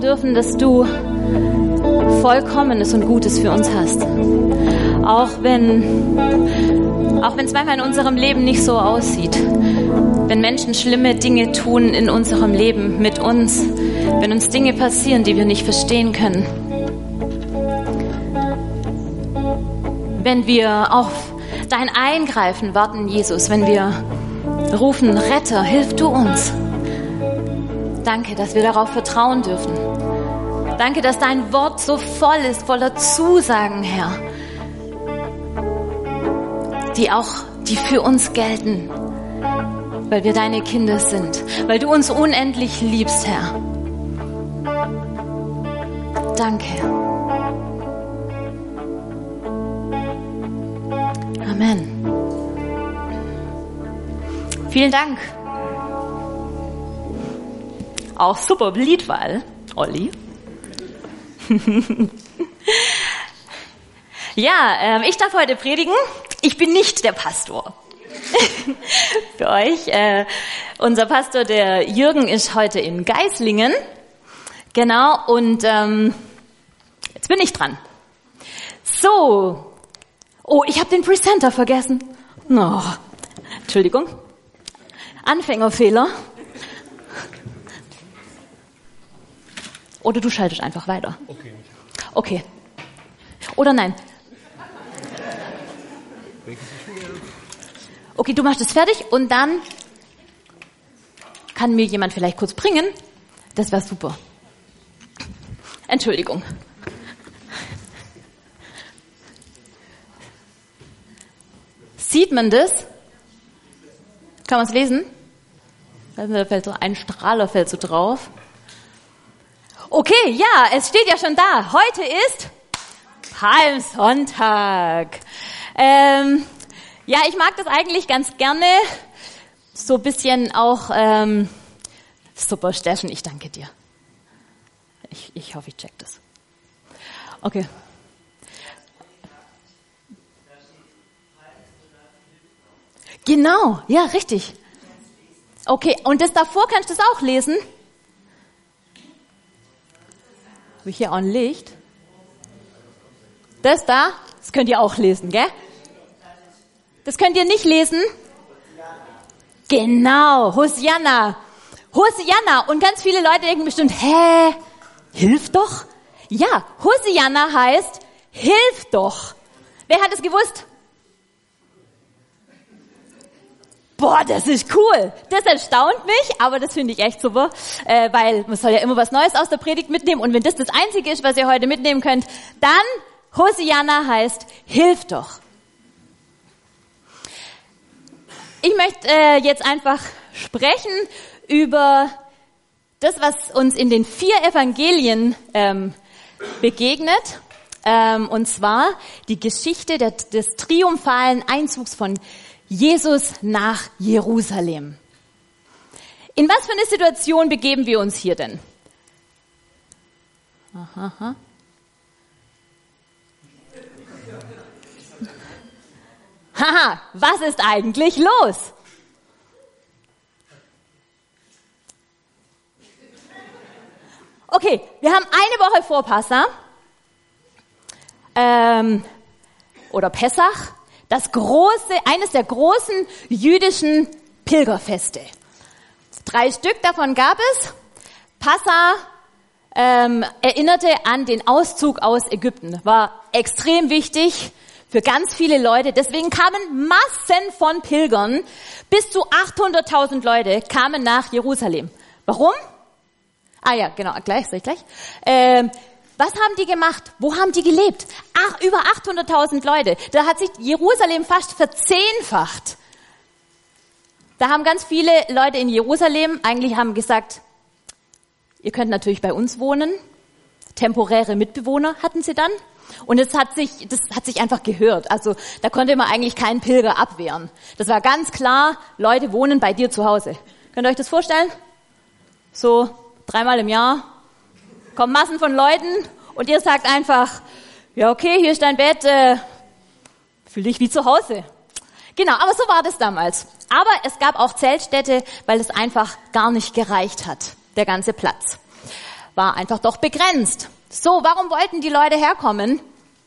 dürfen, dass du Vollkommenes und Gutes für uns hast. Auch wenn es manchmal in unserem Leben nicht so aussieht. Wenn Menschen schlimme Dinge tun in unserem Leben mit uns. Wenn uns Dinge passieren, die wir nicht verstehen können. Wenn wir auf dein Eingreifen warten, Jesus. Wenn wir rufen, Retter, hilf du uns. Danke, dass wir darauf vertrauen dürfen. Danke, dass dein Wort so voll ist, voller Zusagen, Herr, die für uns gelten, weil wir deine Kinder sind, weil du uns unendlich liebst, Herr. Danke. Amen. Vielen Dank. Auch super Liedwahl, Olli. Ja, ich darf heute predigen. Ich bin nicht der Pastor. Für euch. Unser Pastor, der Jürgen, ist heute in Geislingen. Genau, und jetzt bin ich dran. So. Oh, ich habe den Presenter vergessen. Oh, Entschuldigung. Anfängerfehler. Oder du schaltest einfach weiter. Okay. Oder nein. Okay, du machst es fertig und dann kann mir jemand vielleicht kurz bringen. Das wäre super. Entschuldigung. Sieht man das? Kann man es lesen? Da fällt so ein Strahler fällt so drauf. Okay, ja, es steht ja schon da. Heute ist Palmsonntag. Ja, ich mag das eigentlich ganz gerne. So ein bisschen auch, super, Steffen, ich danke dir. Ich hoffe, ich check das. Okay. Genau, ja, richtig. Okay, und das davor kannst du das auch lesen? Habe ich hier auch ein Licht? Das da, das könnt ihr auch lesen, gell? Das könnt ihr nicht lesen? Genau, Hosianna. Hosianna. Und ganz viele Leute denken bestimmt, hilf doch? Ja, Hosianna heißt, hilf doch. Wer hat es gewusst? Boah, das ist cool. Das erstaunt mich, aber das finde ich echt super, weil man soll ja immer was Neues aus der Predigt mitnehmen. Und wenn das das Einzige ist, was ihr heute mitnehmen könnt, dann Hosianna heißt, hilf doch. Ich möchte jetzt einfach sprechen über das, was uns in den 4 Evangelien begegnet, und zwar die Geschichte des triumphalen Einzugs von Jesus nach Jerusalem. In was für eine Situation begeben wir uns hier denn? Aha. Haha, was ist eigentlich los? Okay, wir haben eine Woche vor Passa, oder Pessach, eines der großen jüdischen Pilgerfeste. 3 Stück davon gab es. Passa erinnerte an den Auszug aus Ägypten, war extrem wichtig für ganz viele Leute. Deswegen kamen Massen von Pilgern, bis zu 800.000 Leute kamen nach Jerusalem. Warum? Ah ja, genau, sag ich gleich. Was haben die gemacht? Wo haben die gelebt? Über 800.000 Leute. Da hat sich Jerusalem fast verzehnfacht. Da haben ganz viele Leute in Jerusalem eigentlich haben gesagt, ihr könnt natürlich bei uns wohnen. Temporäre Mitbewohner hatten sie dann. Und das hat sich einfach gehört. Also da konnte man eigentlich keinen Pilger abwehren. Das war ganz klar, Leute wohnen bei dir zu Hause. Könnt ihr euch das vorstellen? So 3-mal im Jahr kommen Massen von Leuten und ihr sagt einfach, ja okay, hier ist dein Bett, fühl dich wie zu Hause. Genau, aber so war das damals. Aber es gab auch Zeltstädte, weil es einfach gar nicht gereicht hat, der ganze Platz. war einfach doch begrenzt. So, warum wollten die Leute herkommen?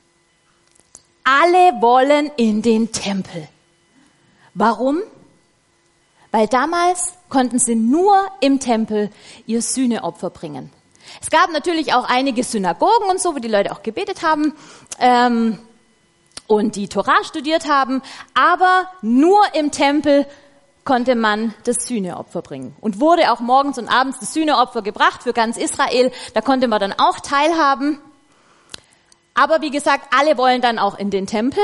Alle wollen in den Tempel. Warum? Weil damals konnten sie nur im Tempel ihr Sühneopfer bringen. Es gab natürlich auch einige Synagogen und so, wo die Leute auch gebetet haben und die Tora studiert haben, aber nur im Tempel konnte man das Sühneopfer bringen. Und wurde auch morgens und abends das Sühneopfer gebracht für ganz Israel. Da konnte man dann auch teilhaben. Aber wie gesagt, alle wollen dann auch in den Tempel.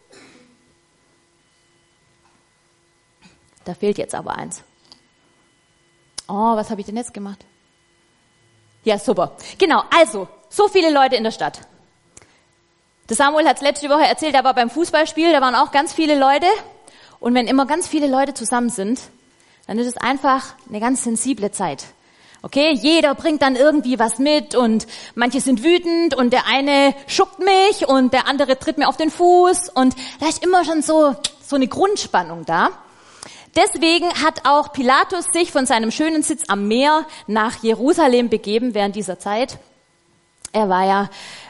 Da fehlt jetzt aber eins. Oh, was habe ich denn jetzt gemacht? Ja, super. Genau, also, so viele Leute in der Stadt. Der Samuel hat es letzte Woche erzählt, er war beim Fußballspiel, da waren auch ganz viele Leute. Und wenn immer ganz viele Leute zusammen sind, dann ist es einfach eine ganz sensible Zeit. Okay, jeder bringt dann irgendwie was mit und manche sind wütend und der eine schuckt mich und der andere tritt mir auf den Fuß und da ist immer schon so eine Grundspannung da. Deswegen hat auch Pilatus sich von seinem schönen Sitz am Meer nach Jerusalem begeben während dieser Zeit. Er war ja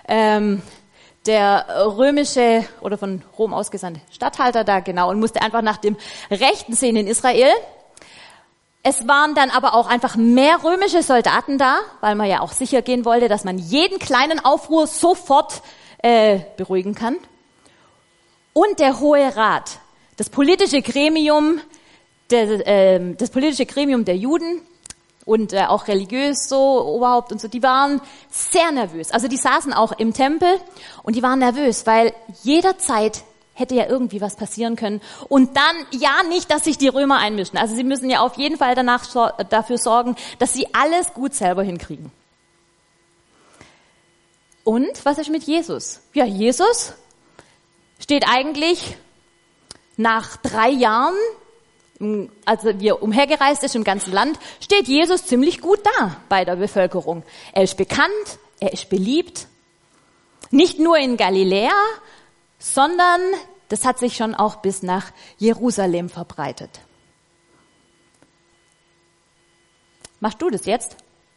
der römische oder von Rom ausgesandte Statthalter da, genau, und musste einfach nach dem Rechten sehen in Israel. Es waren dann aber auch einfach mehr römische Soldaten da, weil man ja auch sicher gehen wollte, dass man jeden kleinen Aufruhr sofort beruhigen kann. Und der Hohe Rat, das politische Gremium der Juden und auch religiös so überhaupt und so, die waren sehr nervös. Also die saßen auch im Tempel und die waren nervös, weil jederzeit hätte ja irgendwie was passieren können. Und dann ja nicht, dass sich die Römer einmischen. Also sie müssen ja auf jeden Fall dafür sorgen, dass sie alles gut selber hinkriegen. Und was ist mit Jesus? Ja, Jesus steht eigentlich nach 3 Jahren, als er umhergereist ist im ganzen Land, steht Jesus ziemlich gut da bei der Bevölkerung. Er ist bekannt, er ist beliebt. Nicht nur in Galiläa, sondern das hat sich schon auch bis nach Jerusalem verbreitet. Machst du das jetzt?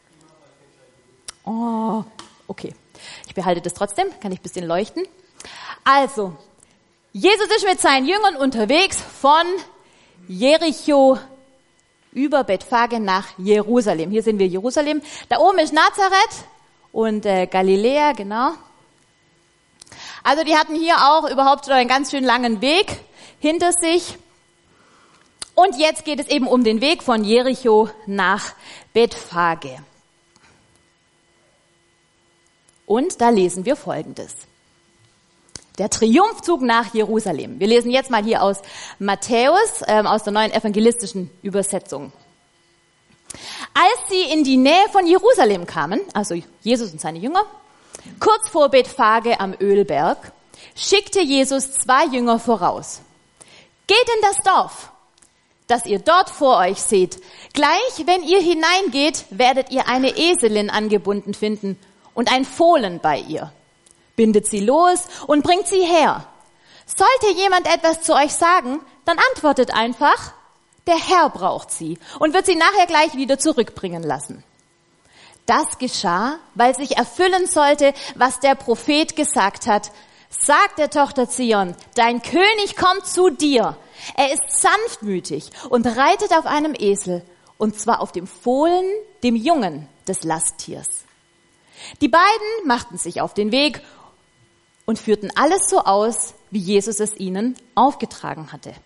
Oh, okay. Ich behalte das trotzdem, kann ich ein bisschen leuchten. Also, Jesus ist mit seinen Jüngern unterwegs von Jericho über Bethphage nach Jerusalem. Hier sehen wir Jerusalem. Da oben ist Nazareth und Galiläa, genau. Also die hatten hier auch überhaupt schon einen ganz schön langen Weg hinter sich. Und jetzt geht es eben um den Weg von Jericho nach Bethphage. Und da lesen wir Folgendes. Der Triumphzug nach Jerusalem. Wir lesen jetzt mal hier aus Matthäus, aus der neuen evangelistischen Übersetzung. Als sie in die Nähe von Jerusalem kamen, also Jesus und seine Jünger, kurz vor Bethphage am Ölberg, schickte Jesus 2 Jünger voraus. Geht in das Dorf, das ihr dort vor euch seht. Gleich, wenn ihr hineingeht, werdet ihr eine Eselin angebunden finden und ein Fohlen bei ihr. Bindet sie los und bringt sie her. Sollte jemand etwas zu euch sagen, dann antwortet einfach, der Herr braucht sie und wird sie nachher gleich wieder zurückbringen lassen. Das geschah, weil sich erfüllen sollte, was der Prophet gesagt hat. Sag der Tochter Zion, dein König kommt zu dir. Er ist sanftmütig und reitet auf einem Esel, und zwar auf dem Fohlen, dem Jungen des Lasttiers. Die beiden machten sich auf den Weg und führten alles so aus, wie Jesus es ihnen aufgetragen hatte.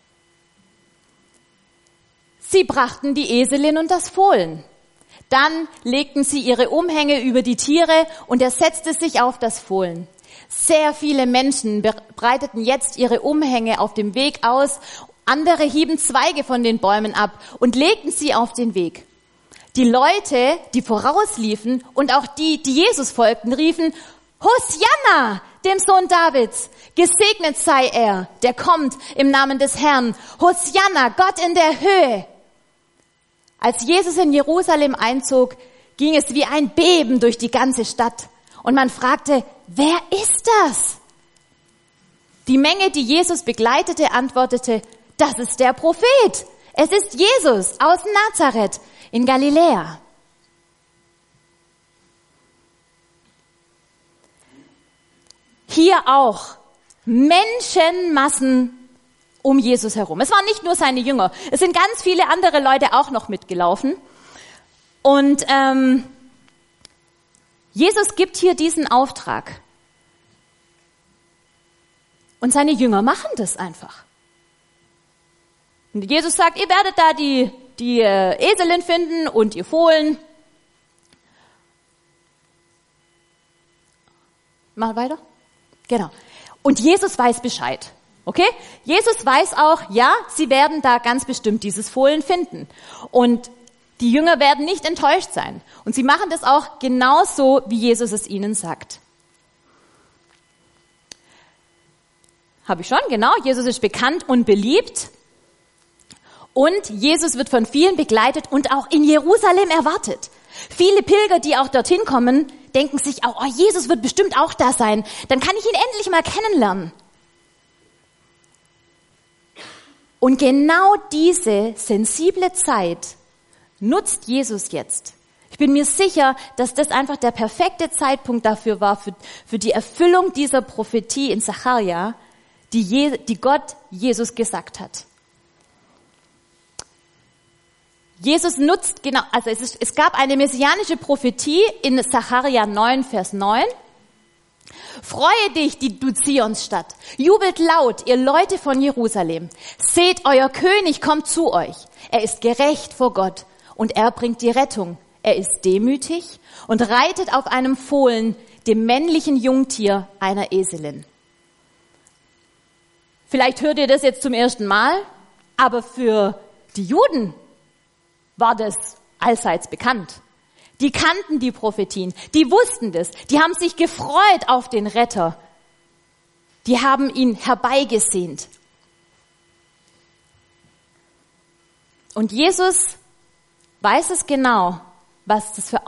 Sie brachten die Eselin und das Fohlen. Dann legten sie ihre Umhänge über die Tiere und er setzte sich auf das Fohlen. Sehr viele Menschen breiteten jetzt ihre Umhänge auf dem Weg aus. Andere hieben Zweige von den Bäumen ab und legten sie auf den Weg. Die Leute, die vorausliefen und auch die Jesus folgten, riefen, Hosianna, dem Sohn Davids, gesegnet sei er, der kommt im Namen des Herrn. Hosianna, Gott in der Höhe. Als Jesus in Jerusalem einzog, ging es wie ein Beben durch die ganze Stadt. Und man fragte, wer ist das? Die Menge, die Jesus begleitete, antwortete, das ist der Prophet. Es ist Jesus aus Nazareth in Galiläa. hier auch Menschenmassen um Jesus herum. Es waren nicht nur seine Jünger, es sind ganz viele andere Leute auch noch mitgelaufen. Und Jesus gibt hier diesen Auftrag. Und seine Jünger machen das einfach. Und Jesus sagt, ihr werdet da die Eselin finden und ihr Fohlen. Mal weiter. Genau. Und Jesus weiß Bescheid. Okay? Jesus weiß auch, ja, sie werden da ganz bestimmt dieses Fohlen finden. Und die Jünger werden nicht enttäuscht sein. Und sie machen das auch genauso, wie Jesus es ihnen sagt. Habe ich schon, genau. Jesus ist bekannt und beliebt. Und Jesus wird von vielen begleitet und auch in Jerusalem erwartet. Viele Pilger, die auch dorthin kommen, denken sich auch, oh, Jesus wird bestimmt auch da sein. Dann kann ich ihn endlich mal kennenlernen. Und genau diese sensible Zeit nutzt Jesus jetzt. Ich bin mir sicher, dass das einfach der perfekte Zeitpunkt dafür war, für die Erfüllung dieser Prophetie in Sacharja, die Gott Jesus gesagt hat. Jesus nutzt genau, also es gab eine messianische Prophetie in Sacharja 9, Vers 9. Freue dich, du Zionsstadt. Jubelt laut, ihr Leute von Jerusalem. Seht, euer König kommt zu euch. Er ist gerecht vor Gott und er bringt die Rettung. Er ist demütig und reitet auf einem Fohlen, dem männlichen Jungtier einer Eselin. Vielleicht hört ihr das jetzt zum ersten Mal, aber für die Juden war das allseits bekannt. Die kannten die Prophetien, die wussten das, die haben sich gefreut auf den Retter, die haben ihn herbeigesehnt. Und Jesus weiß es genau, was es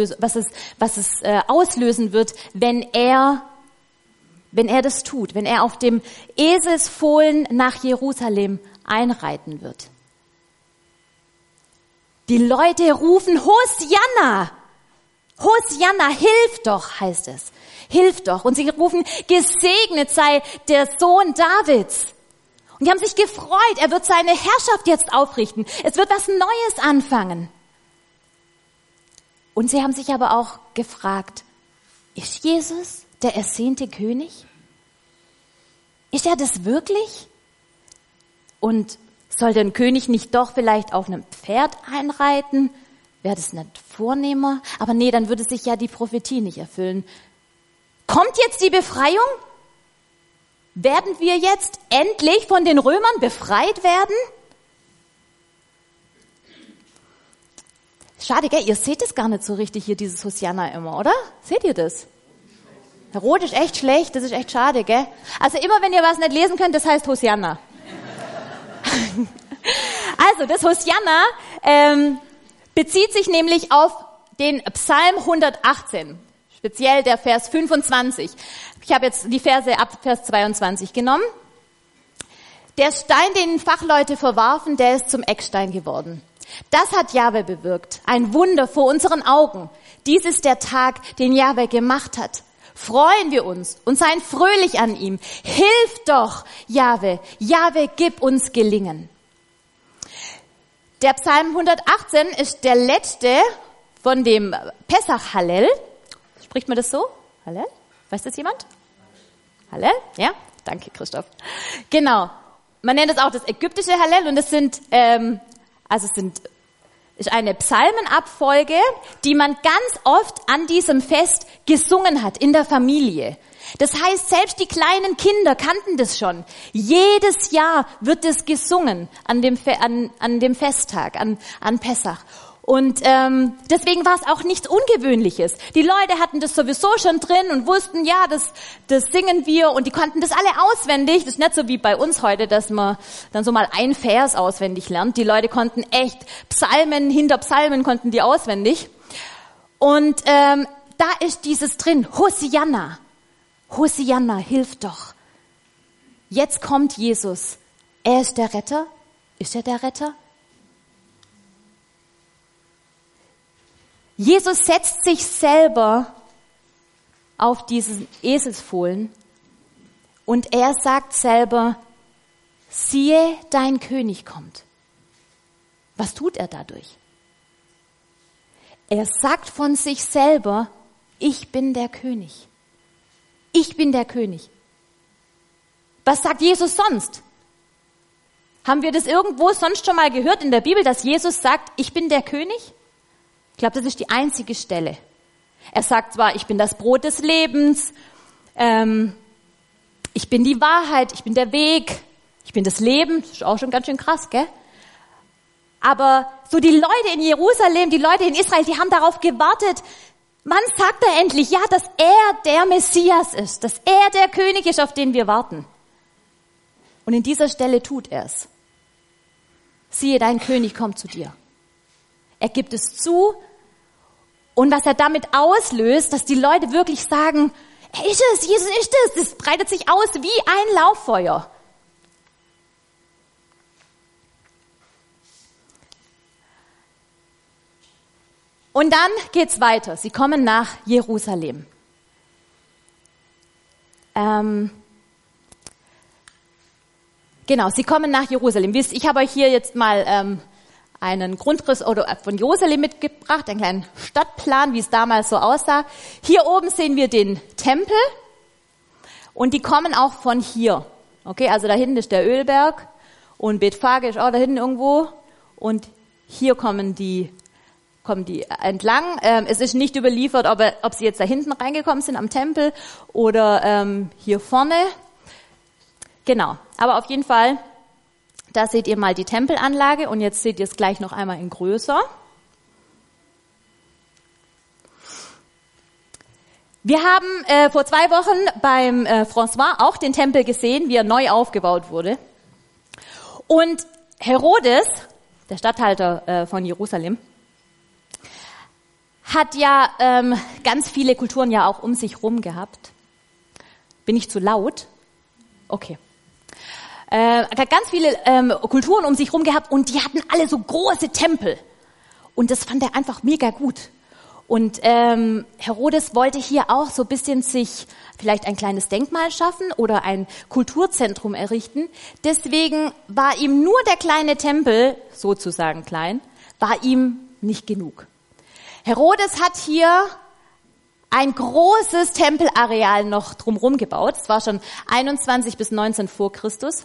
auslösen wird, wenn er das tut, wenn er auf dem Eselsfohlen nach Jerusalem einreiten wird. Die Leute rufen, Hosianna! Hosianna, hilf doch, heißt es. Hilf doch. Und sie rufen, gesegnet sei der Sohn Davids. Und die haben sich gefreut, er wird seine Herrschaft jetzt aufrichten. Es wird was Neues anfangen. Und sie haben sich aber auch gefragt, ist Jesus der ersehnte König? Ist er das wirklich? Und soll der König nicht doch vielleicht auf einem Pferd einreiten? Wäre das nicht vornehmer? Aber nee, dann würde sich ja die Prophetie nicht erfüllen. Kommt jetzt die Befreiung? Werden wir jetzt endlich von den Römern befreit werden? Schade, gell? Ihr seht es gar nicht so richtig hier, dieses Hosianna immer, oder? Seht ihr das? Der Rot ist echt schlecht, das ist echt schade, gell? Also immer, wenn ihr was nicht lesen könnt, das heißt Hosianna. Also, das Hosianna bezieht sich nämlich auf den Psalm 118, speziell der Vers 25. Ich habe jetzt die Verse ab Vers 22 genommen. Der Stein, den Fachleute verwarfen, der ist zum Eckstein geworden. Das hat Jahwe bewirkt, ein Wunder vor unseren Augen. Dies ist der Tag, den Jahwe gemacht hat. Freuen wir uns und seien fröhlich an ihm. Hilf doch, Jahwe. Jahwe, gib uns Gelingen. Der Psalm 118 ist der letzte von dem Pessach-Hallel. Spricht man das so? Hallel? Weiß das jemand? Hallel? Ja? Danke, Christoph. Genau. Man nennt es auch das ägyptische Hallel und es ist eine Psalmenabfolge, die man ganz oft an diesem Fest gesungen hat in der Familie. Das heißt, selbst die kleinen Kinder kannten das schon. Jedes Jahr wird es gesungen an dem Festtag, an Pessach. Und deswegen war es auch nichts Ungewöhnliches. Die Leute hatten das sowieso schon drin und wussten, ja, das singen wir und die konnten das alle auswendig. Das ist nicht so wie bei uns heute, dass man dann so mal ein Vers auswendig lernt. Die Leute konnten echt Psalmen hinter Psalmen konnten die auswendig. Und da ist dieses drin, Hosianna. Hosianna, hilf doch. Jetzt kommt Jesus. Er ist der Retter. Ist er der Retter? Jesus setzt sich selber auf diesen Eselsfohlen Und er sagt selber, siehe, dein König kommt. Was tut er dadurch? Er sagt von sich selber, ich bin der König. Ich bin der König. Was sagt Jesus sonst? Haben wir das irgendwo sonst schon mal gehört in der Bibel, dass Jesus sagt, ich bin der König? Ich glaube, das ist die einzige Stelle. Er sagt zwar, ich bin das Brot des Lebens, ich bin die Wahrheit, ich bin der Weg, ich bin das Leben. Das ist auch schon ganz schön krass, gell? Aber so die Leute in Jerusalem, die Leute in Israel, die haben darauf gewartet, wann sagt er endlich, ja, dass er der Messias ist, dass er der König ist, auf den wir warten. Und in dieser Stelle tut er es. Siehe, dein König kommt zu dir. Er gibt es zu. Und was er damit auslöst, dass die Leute wirklich sagen, er ist es, Jesus ist es. Das breitet sich aus wie ein Lauffeuer. Und dann geht's weiter. Sie kommen nach Jerusalem. Genau, sie kommen nach Jerusalem. Ich habe euch hier jetzt mal einen Grundriss von Jerusalem mitgebracht, einen kleinen Stadtplan, wie es damals so aussah. Hier oben sehen wir den Tempel und die kommen auch von hier. Okay, also da hinten ist der Ölberg und Bethphage ist auch da hinten irgendwo und hier kommen die entlang. Es ist nicht überliefert, ob sie jetzt da hinten reingekommen sind am Tempel oder hier vorne. Genau, aber auf jeden Fall, da seht ihr mal die Tempelanlage und jetzt seht ihr es gleich noch einmal in größer. Wir haben vor 2 Wochen beim François auch den Tempel gesehen, wie er neu aufgebaut wurde. Und Herodes, der Statthalter von Jerusalem, hat ja ganz viele Kulturen ja auch um sich rum gehabt. Bin ich zu laut? Okay. Hat ganz viele Kulturen um sich rum gehabt und die hatten alle so große Tempel. Und das fand er einfach mega gut. Und Herodes wollte hier auch so ein bisschen sich vielleicht ein kleines Denkmal schaffen oder ein Kulturzentrum errichten. Deswegen war ihm nur der kleine Tempel, sozusagen klein, war ihm nicht genug. Herodes hat hier ein großes Tempelareal noch drumherum gebaut. Es war schon 21 bis 19 vor Christus.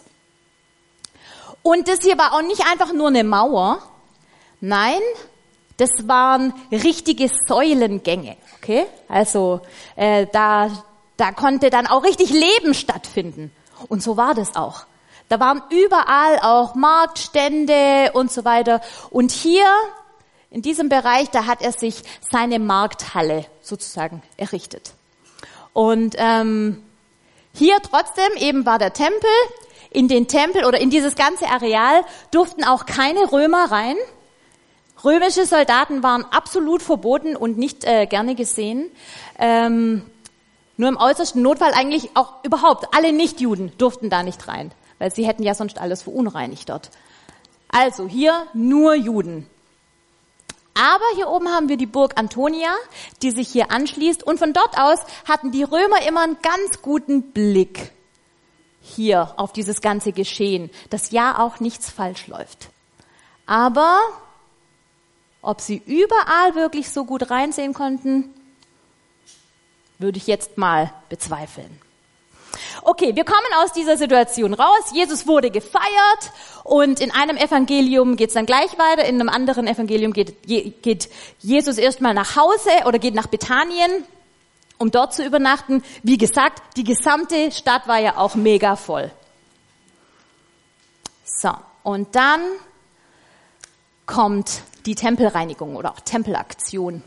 Und das hier war auch nicht einfach nur eine Mauer. Nein, das waren richtige Säulengänge. Okay? Also da konnte dann auch richtig Leben stattfinden. Und so war das auch. Da waren überall auch Marktstände und so weiter. Und hier in diesem Bereich, da hat er sich seine Markthalle sozusagen errichtet. Und hier trotzdem eben war der Tempel. In den Tempel oder in dieses ganze Areal durften auch keine Römer rein. Römische Soldaten waren absolut verboten und nicht gerne gesehen. Nur im äußersten Notfall eigentlich auch überhaupt. Alle Nichtjuden durften da nicht rein, weil sie hätten ja sonst alles verunreinigt dort. Also hier nur Juden. Aber hier oben haben wir die Burg Antonia, die sich hier anschließt. Und von dort aus hatten die Römer immer einen ganz guten Blick hier auf dieses ganze Geschehen, dass ja auch nichts falsch läuft. Aber ob sie überall wirklich so gut reinsehen konnten, würde ich jetzt mal bezweifeln. Okay, wir kommen aus dieser Situation raus. Jesus wurde gefeiert und in einem Evangelium geht es dann gleich weiter. In einem anderen Evangelium geht Jesus erstmal nach Hause oder geht nach Bethanien, um dort zu übernachten. Wie gesagt, die gesamte Stadt war ja auch mega voll. So, und dann kommt die Tempelreinigung oder auch Tempelaktion.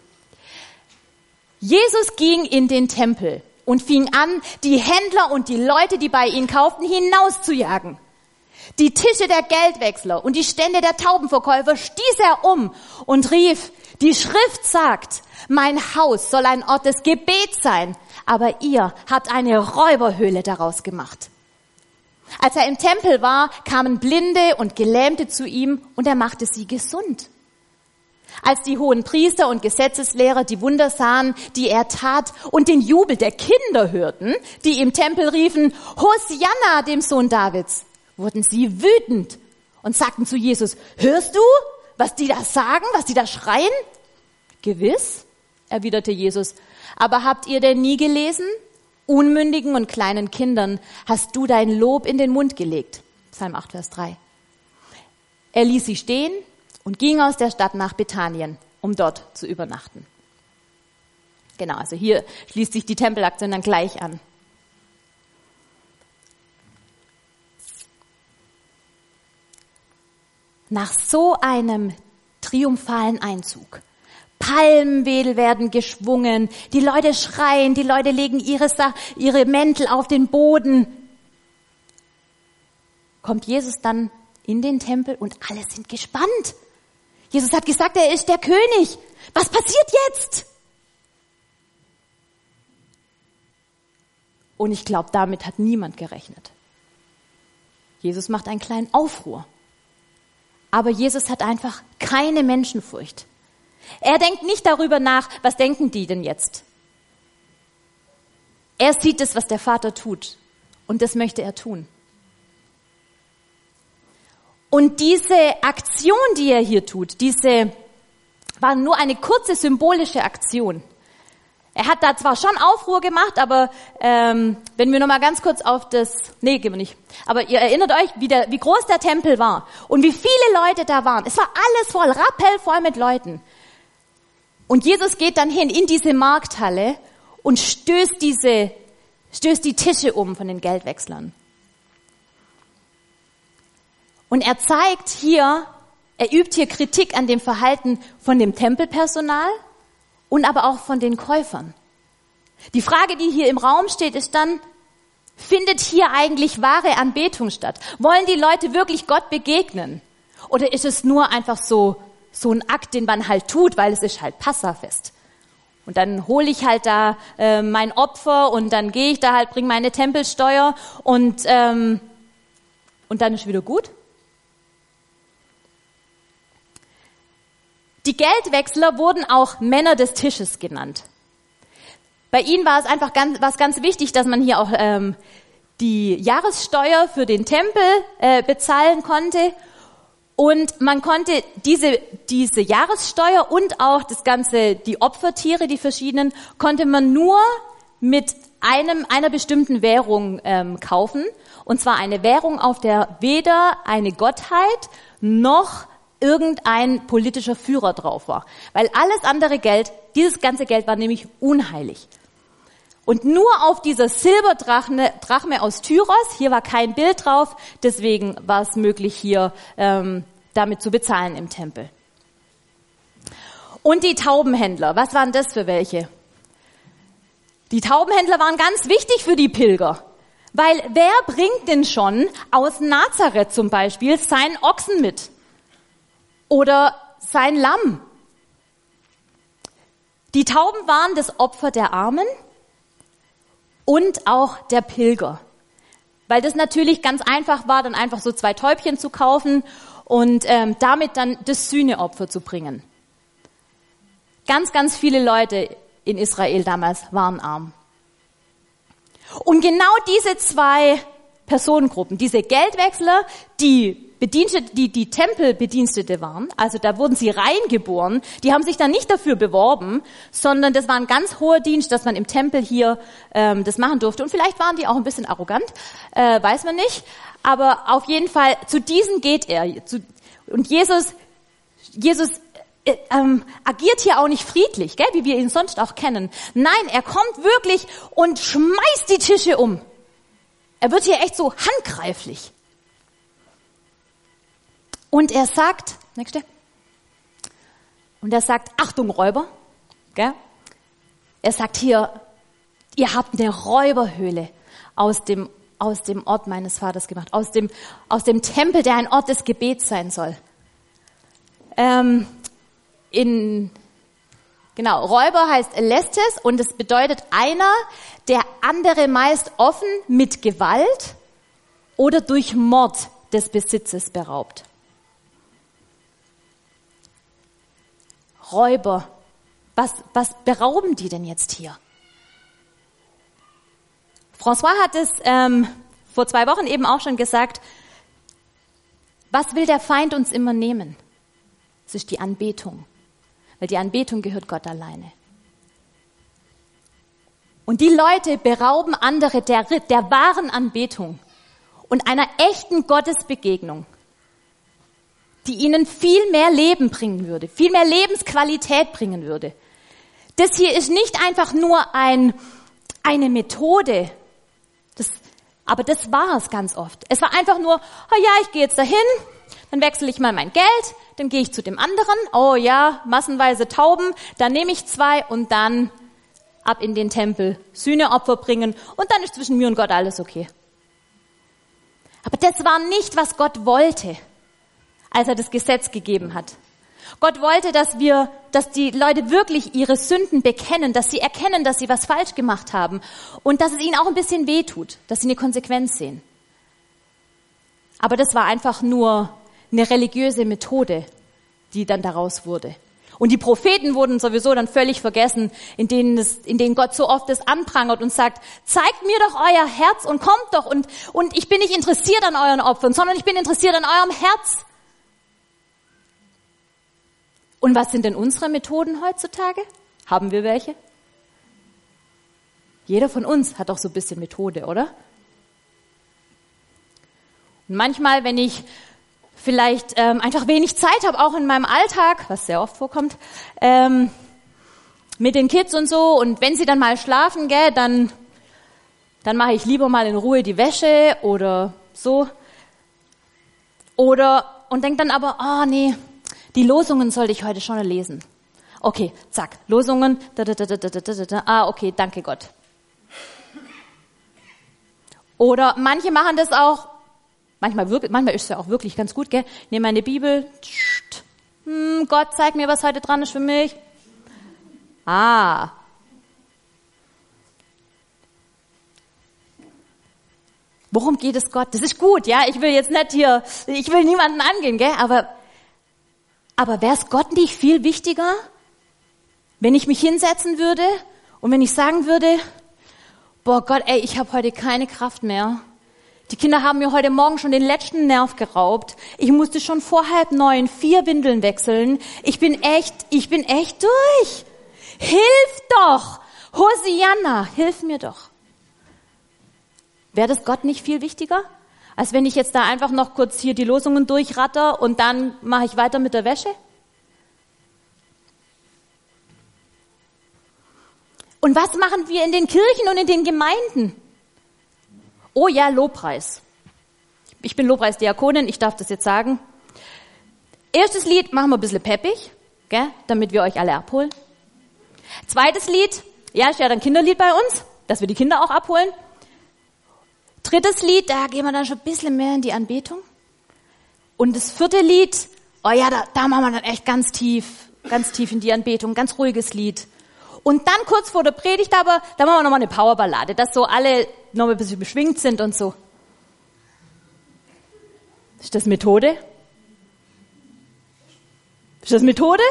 Jesus ging in den Tempel und fing an, die Händler und die Leute, die bei ihnen kauften, hinauszujagen. Die Tische der Geldwechsler und die Stände der Taubenverkäufer stieß er um und rief, die Schrift sagt, mein Haus soll ein Ort des Gebets sein, aber ihr habt eine Räuberhöhle daraus gemacht. Als er im Tempel war, kamen Blinde und Gelähmte zu ihm und er machte sie gesund. als die hohen Priester und Gesetzeslehrer die Wunder sahen, die er tat, und den Jubel der Kinder hörten, die im Tempel riefen, Hosianna, dem Sohn Davids, wurden sie wütend und sagten zu Jesus, hörst du, was die da sagen, was die da schreien? Gewiss, erwiderte Jesus, aber habt ihr denn nie gelesen? Unmündigen und kleinen Kindern hast du dein Lob in den Mund gelegt. Psalm 8, Vers 3. Er ließ sie stehen und ging aus der Stadt nach Bethanien, um dort zu übernachten. Genau, also hier schließt sich die Tempelaktion dann gleich an. Nach so einem triumphalen Einzug, Palmwedel werden geschwungen, die Leute schreien, die Leute legen ihre Mäntel auf den Boden, kommt Jesus dann in den Tempel und alle sind gespannt. Jesus hat gesagt, er ist der König. Was passiert jetzt? Und ich glaube, damit hat niemand gerechnet. Jesus macht einen kleinen Aufruhr. Aber Jesus hat einfach keine Menschenfurcht. Er denkt nicht darüber nach, was denken die denn jetzt? Er sieht es, was der Vater tut. Und das möchte er tun. Und diese Aktion, die er hier tut, war nur eine kurze symbolische Aktion. Er hat da zwar schon Aufruhr gemacht, aber wenn wir noch mal ganz kurz auf gehen wir nicht. Aber ihr erinnert euch, wie groß der Tempel war und wie viele Leute da waren. Es war alles voll, rappelvoll mit Leuten. Und Jesus geht dann hin in diese Markthalle und stößt die Tische um von den Geldwechslern. Und er übt hier Kritik an dem Verhalten von dem Tempelpersonal und aber auch von den Käufern. Die Frage, die hier im Raum steht, ist dann, findet hier eigentlich wahre Anbetung statt? Wollen die Leute wirklich Gott begegnen? Oder ist es nur einfach so ein Akt, den man halt tut, weil es ist halt Passafest? Und dann hole ich halt da mein Opfer und dann gehe ich da halt, bringe meine Tempelsteuer und dann ist wieder gut? Die Geldwechsler wurden auch Männer des Tisches genannt. Bei ihnen war es einfach ganz wichtig, dass man hier auch die Jahressteuer für den Tempel bezahlen konnte. Und man konnte diese Jahressteuer und auch die Opfertiere, die verschiedenen, konnte man nur mit einer bestimmten Währung kaufen. Und zwar eine Währung, auf der weder eine Gottheit noch irgendein politischer Führer drauf war. Weil alles andere Geld, dieses ganze Geld war nämlich unheilig. Und nur auf dieser Silberdrachme aus Tyros, hier war kein Bild drauf, deswegen war es möglich, hier damit zu bezahlen im Tempel. Und die Taubenhändler, was waren das für welche? Die Taubenhändler waren ganz wichtig für die Pilger. Weil wer bringt denn schon aus Nazareth zum Beispiel seinen Ochsen mit? Oder sein Lamm? Die Tauben waren das Opfer der Armen und auch der Pilger. Weil das natürlich ganz einfach war, dann einfach so 2 Täubchen zu kaufen und damit dann das Sühneopfer zu bringen. Ganz, ganz viele Leute in Israel damals waren arm. Und genau diese 2 Personengruppen, diese Geldwechsler, die Tempelbedienstete waren, also da wurden sie reingeboren, die haben sich dann nicht dafür beworben, sondern das war ein ganz hoher Dienst, dass man im Tempel hier das machen durfte. Und vielleicht waren die auch ein bisschen arrogant, weiß man nicht. Aber auf jeden Fall, zu diesen geht er. Und Jesus agiert hier auch nicht friedlich, gell, wie wir ihn sonst auch kennen. Nein, er kommt wirklich und schmeißt die Tische um. Er wird hier echt so handgreiflich. Und er sagt, Achtung Räuber, gell? Er sagt hier, ihr habt eine Räuberhöhle aus dem Ort meines Vaters gemacht, aus dem Tempel, der ein Ort des Gebets sein soll. Räuber heißt Lestes und es bedeutet einer, der andere meist offen mit Gewalt oder durch Mord des Besitzes beraubt. Räuber. Was berauben die denn jetzt hier? François hat es vor 2 Wochen eben auch schon gesagt, was will der Feind uns immer nehmen? Es ist die Anbetung, weil die Anbetung gehört Gott alleine. Und die Leute berauben andere der wahren Anbetung und einer echten Gottesbegegnung, die ihnen viel mehr Leben bringen würde, viel mehr Lebensqualität bringen würde. Das hier ist nicht einfach nur eine Methode, aber das war es ganz oft. Es war einfach nur, oh ja, ich gehe jetzt dahin, dann wechsle ich mal mein Geld, dann gehe ich zu dem anderen, oh ja, massenweise Tauben, dann nehme ich 2 und dann ab in den Tempel, Sühneopfer bringen und dann ist zwischen mir und Gott alles okay. Aber das war nicht, was Gott wollte, als er das Gesetz gegeben hat. Gott wollte, dass die Leute wirklich ihre Sünden bekennen, dass sie erkennen, dass sie was falsch gemacht haben und dass es ihnen auch ein bisschen wehtut, dass sie eine Konsequenz sehen. Aber das war einfach nur eine religiöse Methode, die dann daraus wurde. Und die Propheten wurden sowieso dann völlig vergessen, in denen Gott so oft das anprangert und sagt, zeigt mir doch euer Herz und kommt doch und ich bin nicht interessiert an euren Opfern, sondern ich bin interessiert an eurem Herz. Und was sind denn unsere Methoden heutzutage? Haben wir welche? Jeder von uns hat doch so ein bisschen Methode, oder? Und manchmal, wenn ich vielleicht einfach wenig Zeit habe, auch in meinem Alltag, was sehr oft vorkommt, mit den Kids und so, und wenn sie dann mal schlafen, gell, dann mache ich lieber mal in Ruhe die Wäsche oder so. Und denke dann aber, nee, die Losungen sollte ich heute schon lesen. Okay, zack, Losungen, okay, danke Gott. Oder manche machen das auch, manchmal ist es ja auch wirklich ganz gut, gell? Nehme meine Bibel, Gott, zeig mir, was heute dran ist für mich. Worum geht es Gott? Das ist gut, ja, ich will niemanden angehen, gell? Aber wäre es Gott nicht viel wichtiger, wenn ich mich hinsetzen würde und wenn ich sagen würde, boah Gott, ich habe heute keine Kraft mehr. Die Kinder haben mir heute Morgen schon den letzten Nerv geraubt. Ich musste schon vor 8:30 4 Windeln wechseln. Ich bin echt durch. Hilf doch! Hosianna, hilf mir doch. Wäre das Gott nicht viel wichtiger, als wenn ich jetzt da einfach noch kurz hier die Losungen durchratter und dann mache ich weiter mit der Wäsche? Und was machen wir in den Kirchen und in den Gemeinden? Oh ja, Lobpreis. Ich bin Lobpreisdiakonin, ich darf das jetzt sagen. Erstes Lied machen wir ein bisschen peppig, gell, damit wir euch alle abholen. Zweites Lied, ja, ist ja dann Kinderlied bei uns, dass wir die Kinder auch abholen. Drittes Lied, da gehen wir dann schon ein bisschen mehr in die Anbetung. Und das 4. Lied, oh ja, da machen wir dann echt ganz tief in die Anbetung, ganz ruhiges Lied. Und dann kurz vor der Predigt aber, da machen wir nochmal eine Powerballade, dass so alle noch ein bisschen beschwingt sind und so. Ist das Methode? Ist das Methode?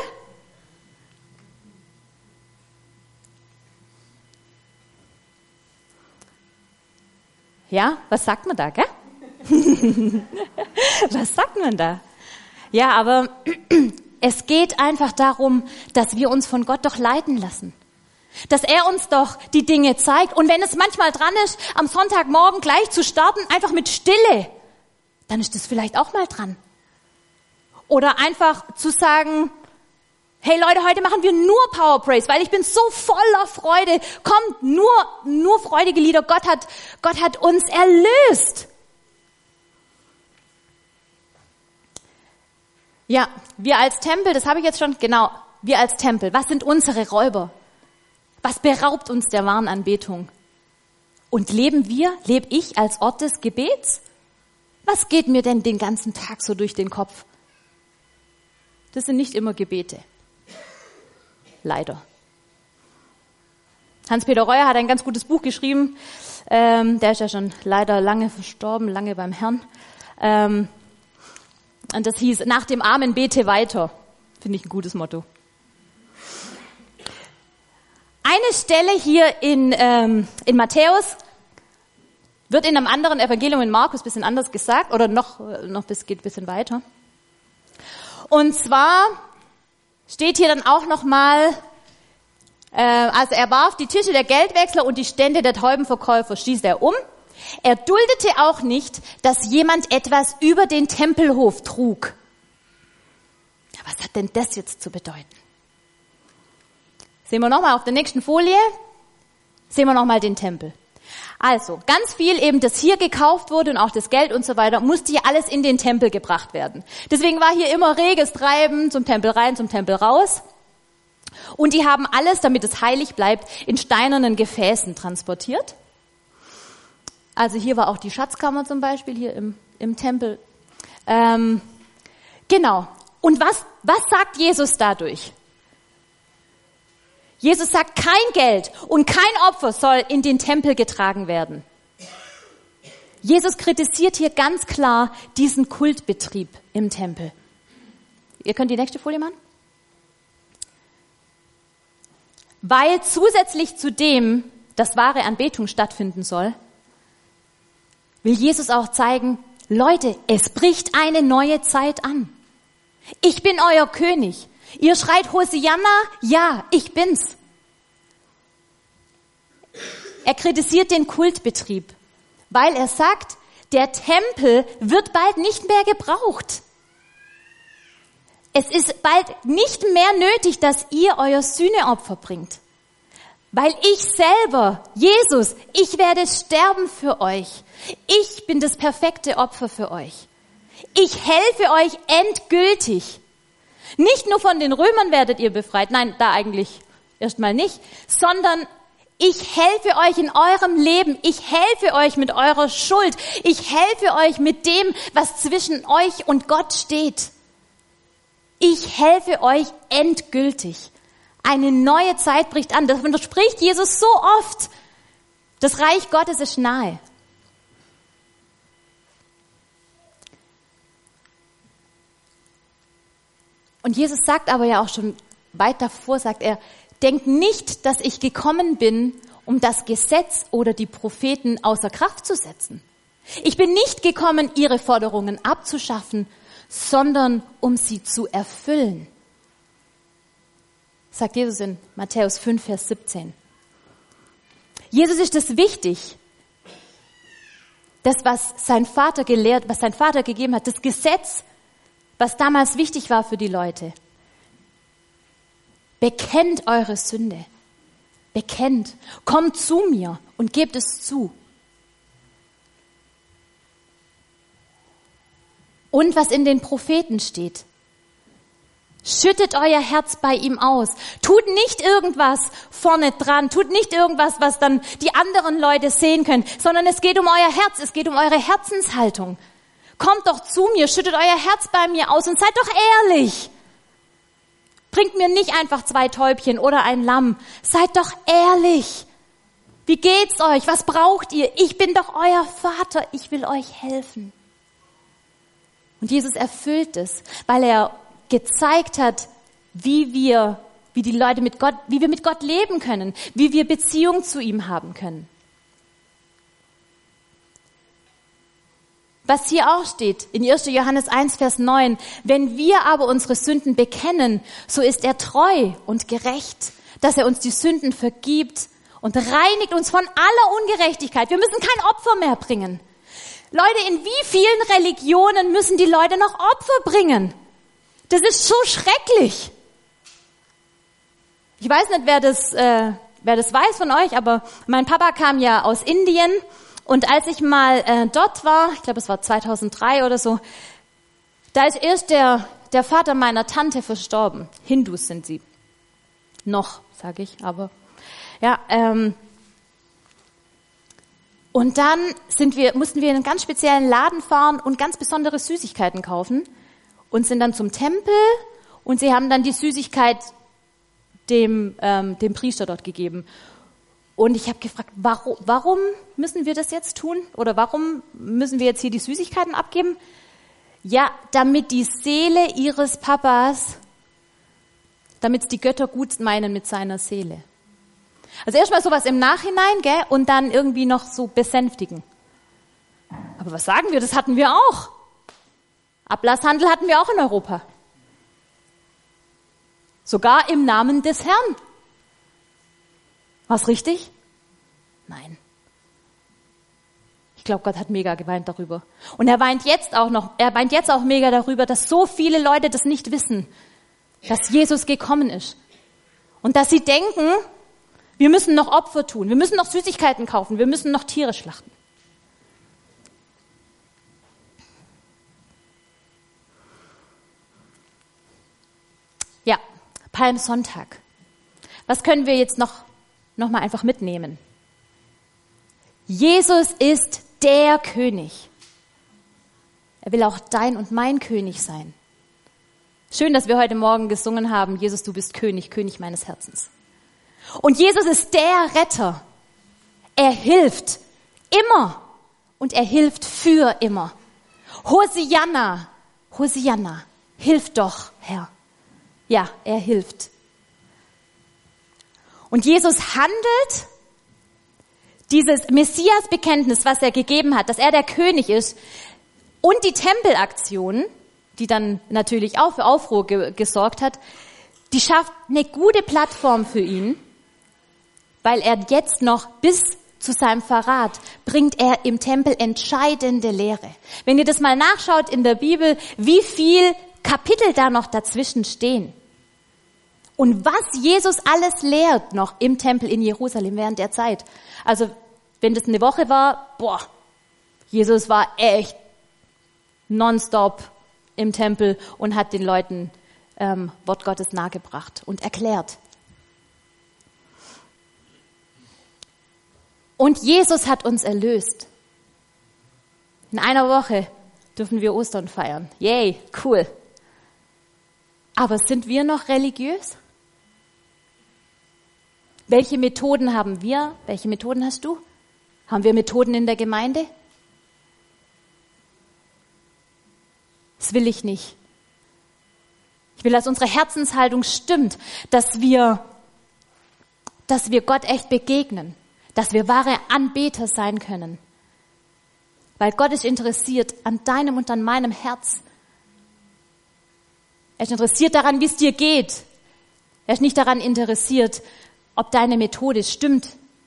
Ja, was sagt man da, gell? Was sagt man da? Ja, aber es geht einfach darum, dass wir uns von Gott doch leiten lassen. Dass er uns doch die Dinge zeigt. Und wenn es manchmal dran ist, am Sonntagmorgen gleich zu starten, einfach mit Stille, dann ist das vielleicht auch mal dran. Oder einfach zu sagen, hey Leute, heute machen wir nur Power Praise, weil ich bin so voller Freude. Kommt, nur freudige Lieder. Gott hat uns erlöst. Ja, wir als Tempel, das habe ich jetzt schon, genau, wir als Tempel, was sind unsere Räuber? Was beraubt uns der wahren Anbetung? Und lebe ich als Ort des Gebets? Was geht mir denn den ganzen Tag so durch den Kopf? Das sind nicht immer Gebete. Leider. Hans-Peter Reuer hat ein ganz gutes Buch geschrieben. Der ist ja schon leider lange verstorben, lange beim Herrn. Und das hieß, nach dem Amen bete weiter. Finde ich ein gutes Motto. eine Stelle hier in Matthäus wird in einem anderen Evangelium in Markus ein bisschen anders gesagt, oder geht ein bisschen weiter. Und zwar steht hier dann auch nochmal, also er warf die Tische der Geldwechsler und die Stände der Taubenverkäufer stieß er um. Er duldete auch nicht, dass jemand etwas über den Tempelhof trug. Ja, was hat denn das jetzt zu bedeuten? Sehen wir nochmal auf der nächsten Folie, sehen wir nochmal den Tempel. Also, ganz viel eben, das hier gekauft wurde und auch das Geld und so weiter, musste hier alles in den Tempel gebracht werden. Deswegen war hier immer reges Treiben, zum Tempel rein, zum Tempel raus. Und die haben alles, damit es heilig bleibt, in steinernen Gefäßen transportiert. Also hier war auch die Schatzkammer zum Beispiel, hier im Tempel. Genau. Und was sagt Jesus dadurch? Jesus sagt, kein Geld und kein Opfer soll in den Tempel getragen werden. Jesus kritisiert hier ganz klar diesen Kultbetrieb im Tempel. Ihr könnt die nächste Folie machen. Weil zusätzlich zu dem, dass wahre Anbetung stattfinden soll, will Jesus auch zeigen, Leute, es bricht eine neue Zeit an. Ich bin euer König. Ihr schreit Hosianna, ja, ich bin's. Er kritisiert den Kultbetrieb, weil er sagt, der Tempel wird bald nicht mehr gebraucht. Es ist bald nicht mehr nötig, dass ihr euer Sühneopfer bringt. Weil ich selber, Jesus, ich werde sterben für euch. Ich bin das perfekte Opfer für euch. Ich helfe euch endgültig. Nicht nur von den Römern werdet ihr befreit, nein, da eigentlich erstmal nicht, sondern ich helfe euch in eurem Leben. Ich helfe euch mit eurer Schuld. Ich helfe euch mit dem, was zwischen euch und Gott steht. Ich helfe euch endgültig. Eine neue Zeit bricht an. Das spricht Jesus so oft. Das Reich Gottes ist nahe. Und Jesus sagt aber ja auch schon weit davor, sagt er, denkt nicht, dass ich gekommen bin, um das Gesetz oder die Propheten außer Kraft zu setzen. Ich bin nicht gekommen, ihre Forderungen abzuschaffen, sondern um sie zu erfüllen. Sagt Jesus in Matthäus 5, Vers 17. Jesus ist es wichtig, das, was sein Vater gegeben hat, das Gesetz, was damals wichtig war für die Leute. Bekennt eure Sünde. Bekennt. Kommt zu mir und gebt es zu. Und was in den Propheten steht. Schüttet euer Herz bei ihm aus. Tut nicht irgendwas vorne dran. Tut nicht irgendwas, was dann die anderen Leute sehen können, sondern es geht um euer Herz. Es geht um eure Herzenshaltung. Kommt doch zu mir, schüttet euer Herz bei mir aus und seid doch ehrlich. Bringt mir nicht einfach 2 Täubchen oder ein Lamm. Seid doch ehrlich. Wie geht's euch? Was braucht ihr? Ich bin doch euer Vater. Ich will euch helfen. Und Jesus erfüllt es, weil er gezeigt hat, wie wir mit Gott leben können, wie wir Beziehung zu ihm haben können. Was hier auch steht, in 1. Johannes 1, Vers 9, wenn wir aber unsere Sünden bekennen, so ist er treu und gerecht, dass er uns die Sünden vergibt und reinigt uns von aller Ungerechtigkeit. Wir müssen kein Opfer mehr bringen. Leute, in wie vielen Religionen müssen die Leute noch Opfer bringen? Das ist so schrecklich. Ich weiß nicht, wer das weiß von euch, aber mein Papa kam ja aus Indien. Und als ich mal dort war, ich glaube es war 2003 oder so, da ist erst der Vater meiner Tante verstorben. Hindus sind sie. Noch, sage ich, aber ja. Und dann mussten wir in einen ganz speziellen Laden fahren und ganz besondere Süßigkeiten kaufen und sind dann zum Tempel und sie haben dann die Süßigkeit dem Priester dort gegeben. Und ich habe gefragt, warum müssen wir das jetzt tun? Oder warum müssen wir jetzt hier die Süßigkeiten abgeben? Ja, damit die Seele ihres Papas, damit es die Götter gut meinen mit seiner Seele. Also erstmal sowas im Nachhinein, gell, und dann irgendwie noch so besänftigen. Aber was sagen wir? Das hatten wir auch. Ablasshandel hatten wir auch in Europa. Sogar im Namen des Herrn. War's richtig? Nein. Ich glaube, Gott hat mega geweint darüber. Und er weint jetzt auch mega darüber, dass so viele Leute das nicht wissen, dass Jesus gekommen ist. Und dass sie denken, wir müssen noch Opfer tun, wir müssen noch Süßigkeiten kaufen, wir müssen noch Tiere schlachten. Ja, Palmsonntag. Was können wir jetzt noch mal einfach mitnehmen? Jesus ist der König. Er will auch dein und mein König sein. Schön, dass wir heute Morgen gesungen haben, Jesus, du bist König, König meines Herzens. Und Jesus ist der Retter. Er hilft immer und er hilft für immer. Hosianna, Hosianna, hilf doch, Herr. Ja, er hilft. Und Jesus handelt dieses Messias-Bekenntnis, was er gegeben hat, dass er der König ist, und die Tempelaktion, die dann natürlich auch für Aufruhr gesorgt hat, die schafft eine gute Plattform für ihn, weil er jetzt noch bis zu seinem Verrat bringt er im Tempel entscheidende Lehre. Wenn ihr das mal nachschaut in der Bibel, wie viel Kapitel da noch dazwischen stehen. Und was Jesus alles lehrt noch im Tempel in Jerusalem während der Zeit. Also wenn das eine Woche war, Jesus war echt nonstop im Tempel und hat den Leuten Wort Gottes nahegebracht und erklärt. Und Jesus hat uns erlöst. In einer Woche dürfen wir Ostern feiern. Yay, cool. Aber sind wir noch religiös? Welche Methoden haben wir? Welche Methoden hast du? Haben wir Methoden in der Gemeinde? Das will ich nicht. Ich will, dass unsere Herzenshaltung stimmt, dass wir Gott echt begegnen, dass wir wahre Anbeter sein können. Weil Gott ist interessiert an deinem und an meinem Herz. Er ist interessiert daran, wie es dir geht. Er ist nicht daran interessiert, ob deine Methode stimmt.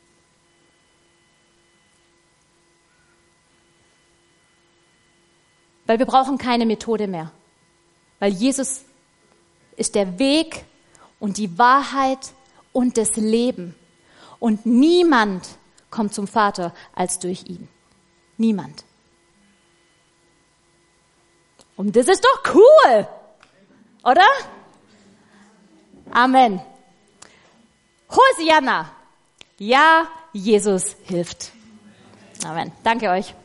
Weil wir brauchen keine Methode mehr. Weil Jesus ist der Weg und die Wahrheit und das Leben. Und niemand kommt zum Vater als durch ihn. Niemand. Und das ist doch cool, oder? Amen. Hosianna. Ja, Jesus hilft. Amen. Danke euch.